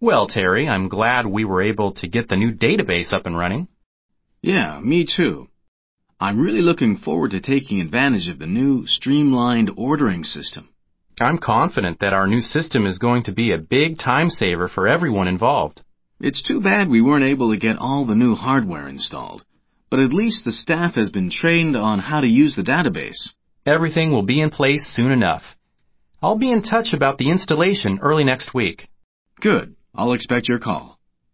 Well, Terry, I'm glad we were able to get the new database up and running. Yeah, me too. I'm really looking forward to taking advantage of the new streamlined ordering system. I'm confident that our new system is going to be a big time saver for everyone involved. It's too bad we weren't able to get all the new hardware installed, but at least the staff has been trained on how to use the database. Everything will be in place soon enough. I'll be in touch about the installation early next week. Good. I'll expect your call.